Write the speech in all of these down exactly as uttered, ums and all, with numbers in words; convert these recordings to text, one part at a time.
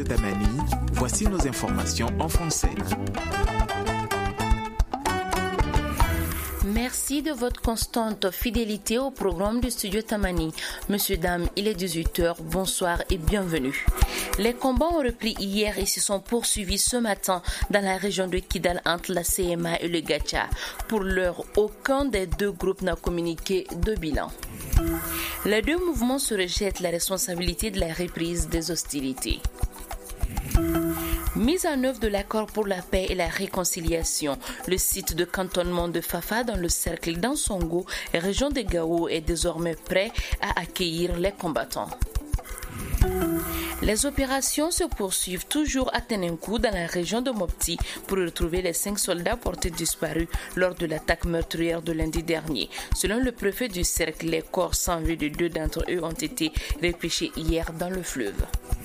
Tamani, voici nos informations en français. Merci de votre constante fidélité au programme du studio Tamani. Monsieur, dames, il est dix-huit heures, bonsoir et bienvenue. Les combats ont repris hier et se sont poursuivis ce matin dans la région de Kidal entre la C M A et le Gacha. Pour l'heure, aucun des deux groupes n'a communiqué de bilan. Les deux mouvements se rejettent la responsabilité de la reprise des hostilités. Mise en œuvre de l'accord pour la paix et la réconciliation, le site de cantonnement de Fafa dans le cercle d'Ansongo, région de Gao, est désormais prêt à accueillir les combattants. Les opérations se poursuivent toujours à Tenenkou dans la région de Mopti pour retrouver les cinq soldats portés disparus lors de l'attaque meurtrière de lundi dernier. Selon le préfet du cercle, les corps sans vie de deux d'entre eux ont été repêchés hier dans le fleuve.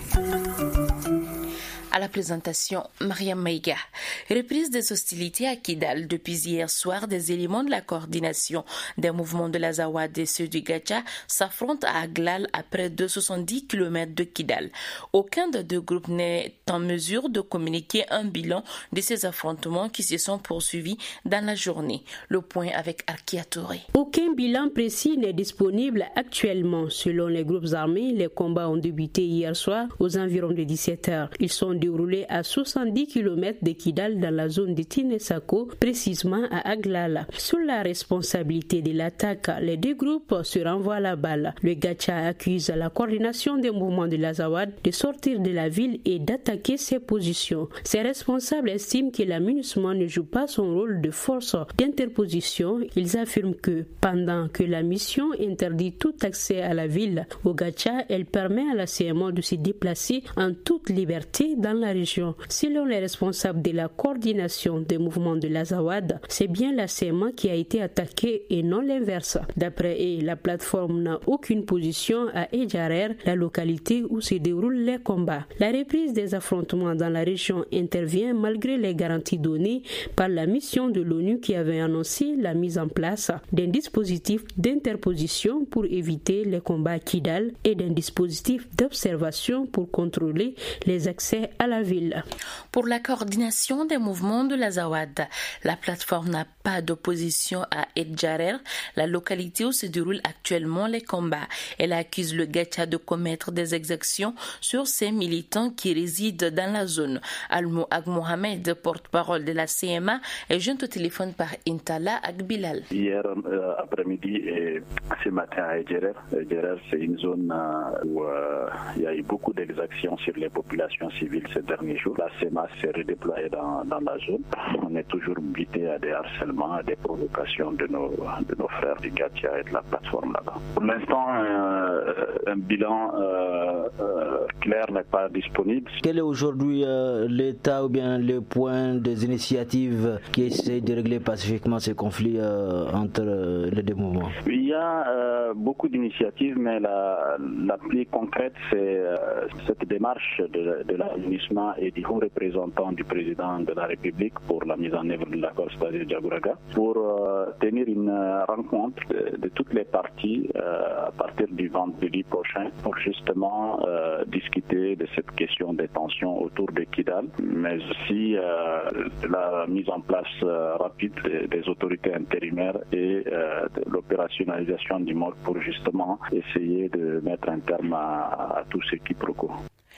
À la présentation, Mariam Maïga. Reprise des hostilités à Kidal. Depuis hier soir, des éléments de la coordination des mouvements de l'Azawad et ceux du Gacha s'affrontent à Aglal à près de soixante-dix kilomètres de Kidal. Aucun des deux groupes n'est en mesure de communiquer un bilan de ces affrontements qui se sont poursuivis dans la journée. Le point avec Arkia Touré. Aucun bilan précis n'est disponible actuellement. Selon les groupes armés, les combats ont débuté hier soir aux environs de dix-sept heures. Ils sont déroulé à soixante-dix kilomètres de Kidal dans la zone de Tinesako, précisément à Aglala. Sous la responsabilité de l'attaque, les deux groupes se renvoient la balle. Le Gacha accuse la coordination des mouvements de l'Azawad de sortir de la ville et d'attaquer ses positions. Ces responsables estiment que la MINUSMA ne joue pas son rôle de force d'interposition. Ils affirment que pendant que la mission interdit tout accès à la ville, au Gacha, elle permet à la C M A de se déplacer en toute liberté dans la région. Selon les responsables de la coordination des mouvements de l'Azawad, c'est bien la C M A qui a été attaquée et non l'inverse. D'après eux, la plateforme n'a aucune position à Edjarer, la localité où se déroulent les combats. La reprise des affrontements dans la région intervient malgré les garanties données par la mission de l'ONU qui avait annoncé la mise en place d'un dispositif d'interposition pour éviter les combats à Kidal et d'un dispositif d'observation pour contrôler les accès à la ville. Pour la coordination des mouvements de l'Azawad, la plateforme n'a pas d'opposition à Edjarer, la localité où se déroulent actuellement les combats. Elle accuse le Gacha de commettre des exactions sur ses militants qui résident dans la zone. Almo Ag Mohamed, porte-parole de la C M A, est joint au téléphone par Intala Agbilal. Hier euh, après-midi et ce matin à Edjarer, Edjarer c'est une zone euh, où euh, il y a eu beaucoup d'exactions sur les populations civiles ces derniers jours. La C M A s'est redéployée dans, dans la zone. On est toujours buté à des harcèlements, à des provocations de nos, de nos frères du Gacha et de la plateforme là-bas. Pour l'instant, euh, un bilan euh, euh, clair n'est pas disponible. Quel est aujourd'hui euh, l'état ou bien le point des initiatives qui essaient de régler pacifiquement ces conflits euh, entre euh, les deux mouvements? Il y a euh, beaucoup d'initiatives, mais la, la plus concrète, c'est euh, cette démarche de, de la MINUSMA et du haut représentant du président de la République pour la mise en œuvre de l'accord c'est-à-dire Diagouraga, pour euh, tenir une euh, rencontre de, de toutes les parties euh, à partir du vendredi prochain pour justement euh, discuter de cette question des tensions autour de Kidal, mais aussi euh, de la mise en place euh, rapide des, des autorités intérimaires et euh, de l'opérationnalisation du M O D pour justement essayer de mettre un terme à, à tous ces quiproquos.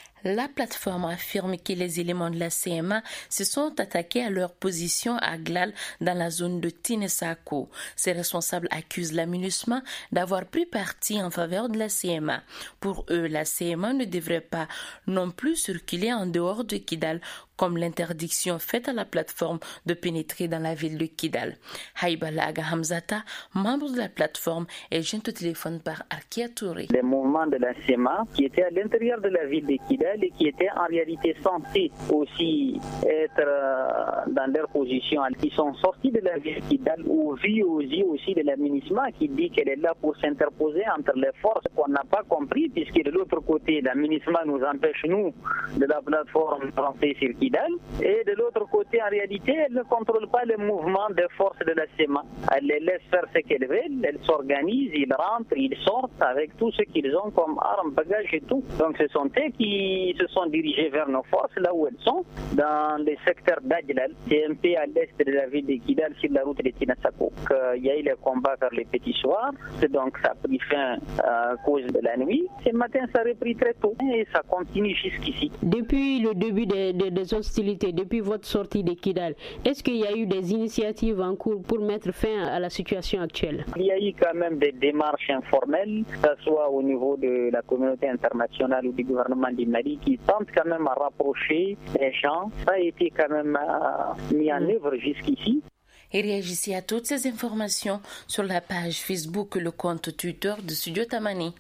La plateforme affirme que les éléments de la C M A se sont attaqués à leur position à Glal dans la zone de Tinesako. Ces responsables accusent la MINUSMA d'avoir pris parti en faveur de la C M A. Pour eux, la C M A ne devrait pas non plus circuler en dehors de Kidal, comme l'interdiction faite à la plateforme de pénétrer dans la ville de Kidal. Haïbala Aga Hamzata, membre de la plateforme, est joint au téléphone par Arkia Touré. Les mouvements de la C M A qui étaient à l'intérieur de la ville de Kidal et qui étaient en réalité censés aussi être dans leur position, ils sont sortis de la ville de Kidal au vu aussi, aussi de la MINUSMA qui dit qu'elle est là pour s'interposer entre les forces qu'on n'a pas compris, puisque de l'autre côté, la MINUSMA nous empêche, nous, de la plateforme française sur Kidal, Kidal. Et de l'autre côté, en réalité, elle ne contrôle pas le mouvement des forces de la C E M A. Elle les laisse faire ce qu'elles veulent, elles s'organisent, ils rentrent, ils sortent avec tout ce qu'ils ont comme armes, bagages et tout. Donc ce sont eux qui se sont dirigés vers nos forces, là où elles sont, dans les secteurs d'Adjlal, c'est un peu à l'est de la ville de Kidal, sur la route de Tinasako. Il y a eu les combats vers les petits soirs, donc ça a pris fin à cause de la nuit. Ce matin, ça a repris très tôt et ça continue jusqu'ici. Depuis le début des, des, des hostilités, depuis votre sortie de Kidal, est-ce qu'il y a eu des initiatives en cours pour mettre fin à la situation actuelle? Il y a eu quand même des démarches informelles, que ce soit au niveau de la communauté internationale ou du gouvernement du Mali, qui tentent quand même à rapprocher les gens. Ça a été quand même euh, mis en œuvre jusqu'ici. Et réagissez à toutes ces informations sur la page Facebook et le compte Twitter de Studio Tamani.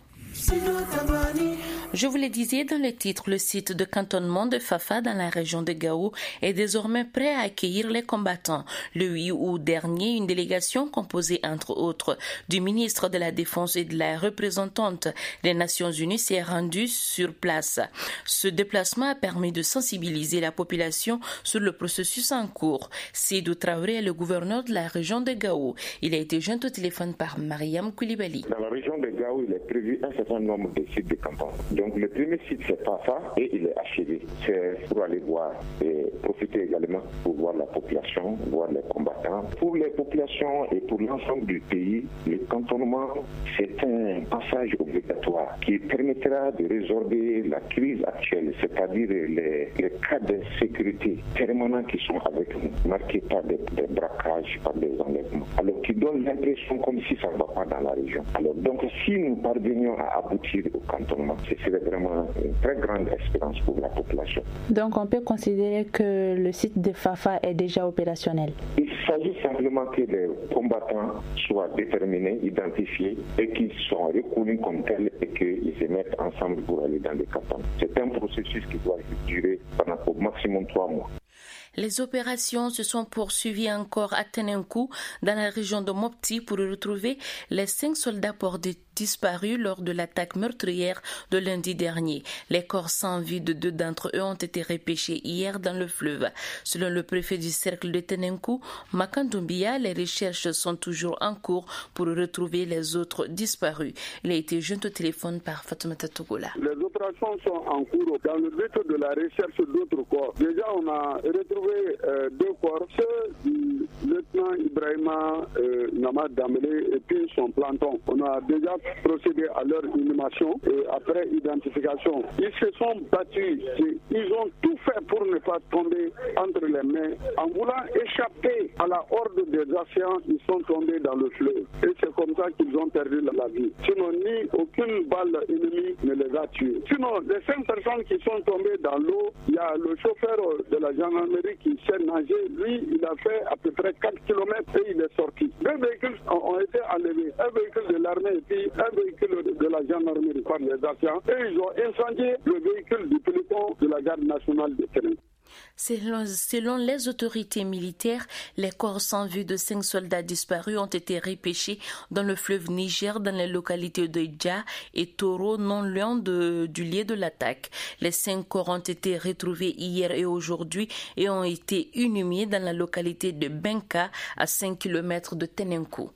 Je vous le disais dans le titre, le site de cantonnement de Fafa dans la région de Gao est désormais prêt à accueillir les combattants. Le huit août dernier, une délégation composée entre autres du ministre de la Défense et de la représentante des Nations Unies s'est rendue sur place. Ce déplacement a permis de sensibiliser la population sur le processus en cours. Seydou Traoré est le gouverneur de la région de Gao. Il a été joint au téléphone par Mariam Koulibaly. Dans la région de Gao, il est prévu un certain nombre de sites de canton. Donc le premier site c'est Fafa et il est achevé. C'est pour aller voir et profiter également pour voir la population, voir les combattants. Pour les populations et pour l'ensemble du pays, le cantonnement c'est un passage obligatoire qui permettra de résorber la crise actuelle, c'est-à-dire les, les cas d'insécurité permanents qui sont avec nous, marqués par des, des braquages, par des enlèvements, alors qui donnent l'impression comme si ça ne va pas dans la région. Alors donc si nous parvenions à aboutir au cantonnement, ce serait vraiment une très grande expérience pour la population. Donc on peut considérer que le site de Fafa est déjà opérationnel. Il s'agit simplement que les combattants soient déterminés, identifiés et qu'ils soient reconnus comme tels et qu'ils se mettent ensemble pour aller dans les cantons. C'est un processus qui doit durer pendant au maximum trois mois. Les opérations se sont poursuivies encore à Tenenkou, dans la région de Mopti, pour retrouver les cinq soldats portés disparus lors de l'attaque meurtrière de lundi dernier. Les corps sans vie de deux d'entre eux ont été repêchés hier dans le fleuve. Selon le préfet du cercle de Tenenkou, Makandumbia, les recherches sont toujours en cours pour retrouver les autres disparus. Il a été joint au téléphone par Fatoumata Togola. Les opérations sont en cours dans le but de la recherche d'autres corps. Déjà, on a retrouvé euh, deux corps, ceux du lieutenant Ibrahima euh, Namad Damele et puis son planton. On a déjà procédé à leur inhumation et après identification. Ils se sont battus, ils ont tout fait pour ne pas tomber entre les mains. En voulant échapper à la horde des océans, ils sont tombés dans le fleuve. Et c'est comme ça qu'ils ont perdu la vie. Sinon, ni aucune balle ennemie ne les a tués. Sinon, les cinq personnes qui sont tombées dans l'eau, il y a le chauffeur de la gendarmerie qui sait nager. Lui, il a fait à peu près quatre kilomètres et il est sorti. Deux véhicules ont été enlevés. Un véhicule de l'armée et puis un véhicule de la gendarmerie par les océans. Et ils ont incendié le véhicule du peloton de la garde nationale de Ténèbres. Selon, selon les autorités militaires, les corps sans vue de cinq soldats disparus ont été repêchés dans le fleuve Niger, dans les localités de Dja et Toro, non loin de, du lieu de l'attaque. Les cinq corps ont été retrouvés hier et aujourd'hui et ont été inhumés dans la localité de Benka, à cinq kilomètres de Tenenkou.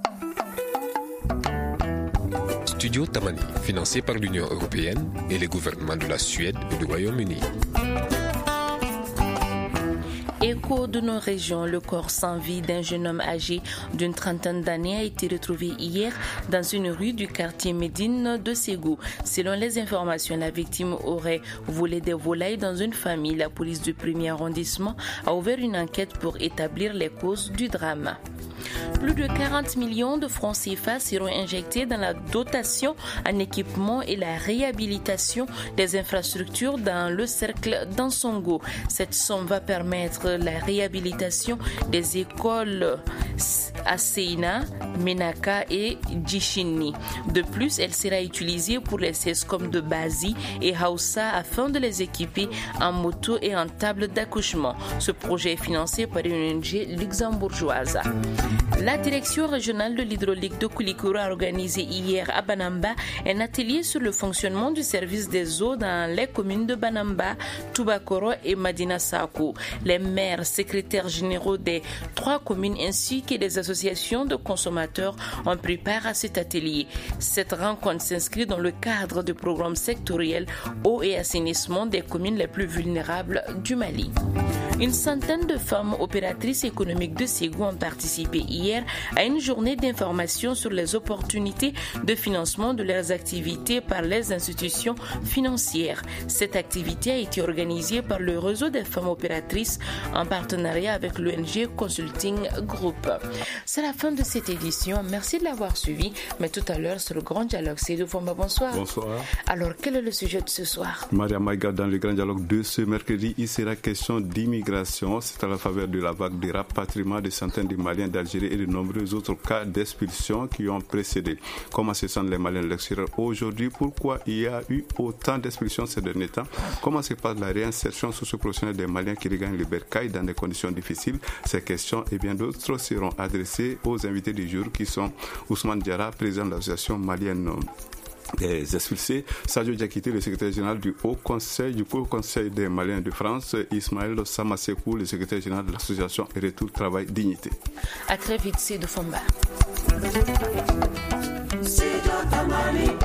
Studio Tamani, financé par l'Union européenne et les gouvernements de la Suède et du Royaume-Uni. Écho de nos régions, le corps sans vie d'un jeune homme âgé d'une trentaine d'années a été retrouvé hier dans une rue du quartier Médine de Ségou. Selon les informations, la victime aurait volé des volailles dans une famille. La police du premier arrondissement a ouvert une enquête pour établir les causes du drame. Plus de quarante millions de francs C F A seront injectés dans la dotation en équipement et la réhabilitation des infrastructures dans le cercle d'Ansongo. Cette somme va permettre la réhabilitation des écoles Asseina, Menaka et Djishini. De plus, elle sera utilisée pour les SESCOM de Bazi et Hausa afin de les équiper en moto et en table d'accouchement. Ce projet est financé par une O N G luxembourgeoise. La direction régionale de l'hydraulique de Koulikoro a organisé hier à Banamba un atelier sur le fonctionnement du service des eaux dans les communes de Banamba, Toubakoro et Madina Sako. Les maires, secrétaires généraux des trois communes ainsi que des associations de consommateurs ont pris part à cet atelier. Cette rencontre s'inscrit dans le cadre du programme sectoriel eau et assainissement des communes les plus vulnérables du Mali. Une centaine de femmes opératrices économiques de Ségou ont participé hier à une journée d'information sur les opportunités de financement de leurs activités par les institutions financières. Cette activité a été organisée par le réseau des femmes opératrices en partenariat avec l'O N G Consulting Group. C'est la fin de cette édition. Merci de l'avoir suivi. Mais tout à l'heure, sur le Grand Dialogue, Seydou Fomba, bonsoir. Bonsoir. Alors, quel est le sujet de ce soir? Maria Maïga, dans le Grand Dialogue de ce mercredi, il sera question d'immigration. C'est à la faveur de la vague de rapatriement de centaines de Maliens d'Algérie et de nombreux autres cas d'expulsion qui ont précédé. Comment se sentent les Maliens de l'extérieur aujourd'hui? Pourquoi il y a eu autant d'expulsions ces derniers temps? Comment se passe la réinsertion socio-professionnelle des Maliens qui regagnent le bercail dans des conditions difficiles? Ces questions et bien d'autres seront adressées aux invités du jour qui sont Ousmane Diarra, président de l'association malienne des expulsés, Sadio Diakité, le secrétaire général du Haut Conseil du Haut Conseil des Maliens de France, Ismaël Samasekou, le secrétaire général de l'association Retour Travail Dignité. À très vite, c'est de Fomba.